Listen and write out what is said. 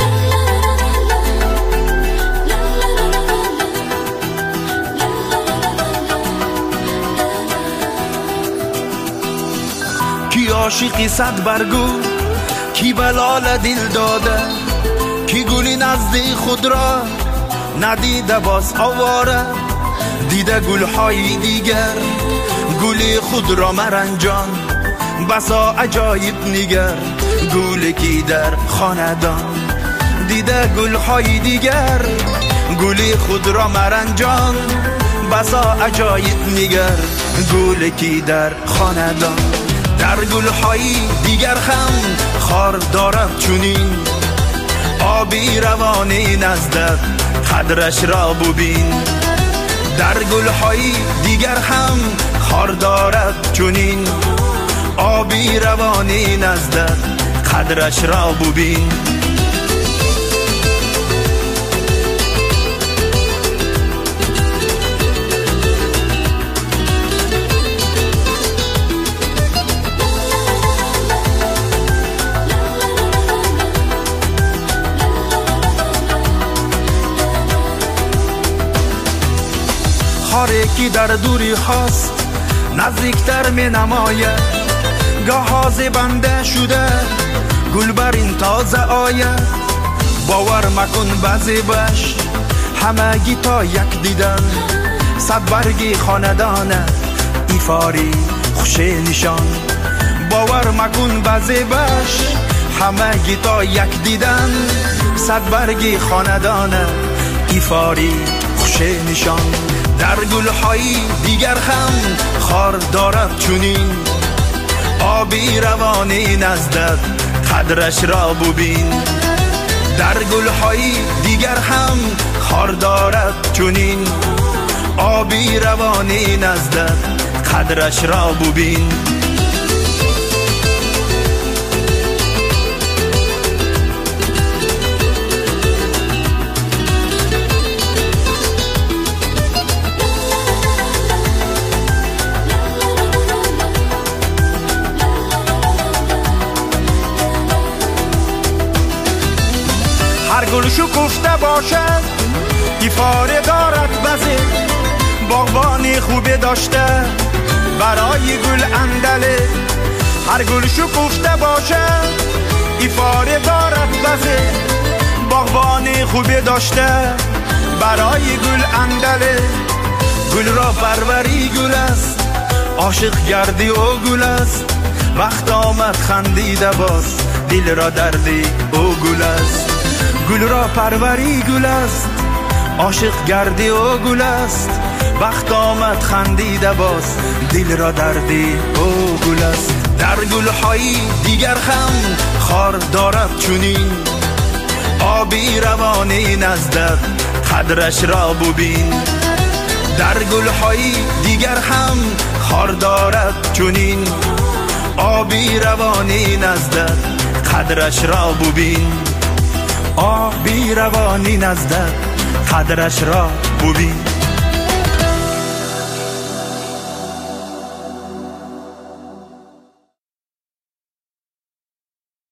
کی عاشقی صد برگو، کی بلال دل داده، کی گلی نزدی خود را ندیده باز آواره، دیده گلهای دیگر گلی خود را مرنجان، بسا عجایب نگر گل کی در خاندان، دیده گلهای دیگر گلی خود را مرنجان، بسا عجایب نگر گل کی در خاندان. در گلهای دیگر هم خار دارد چونین، آبی روانی نزدت قدرش را ببین. در گلهای دیگر هم خار دارد چونین، آبی روانی نزدت قدرش را ببین. خاری که در دوری هاست نزدیکتر می نماید، گاهاز بنده شده گل بر این تازه آید. باور مکن بعضی بش همگی تا یک دیدن، صد برگی خاندانه ایفاری خوش نشان. باور مکن بعضی بش همگی تا یک دیدن، صد برگی خاندانه ایفاری خوش نشان. در گلهای دیگر هم خار دارد چونین، آبی روانی نزدت قدرش را ببین. در گلهای دیگر هم خار دارد چونین، آبی روانی نزدت قدرش را ببین. هر گل شکفته باشد ایفاره دارد بزه، باغبانی خوبه داشته برای گل اندله. هر گل شکفته باشد ایفاره دارد بزه، باغبانی خوبه داشته برای گل اندله. گل را پروری گل است، عاشق گردی او گل است، وقت آمد خندیده باز دل را دردی او گل است. گل را پروری گل است، عاشق گردی او گل است، وقت آمد خندیده باز دل را دردی او گل است. در گلهای دیگر هم خار دارد چونین، آبی روانی نزدت قدرش را ببین. در گلهای دیگر هم خار دارد چونین، آبی روانی نزدت قدرش را ببین. آبی روانی نزدت قدرش را ببین.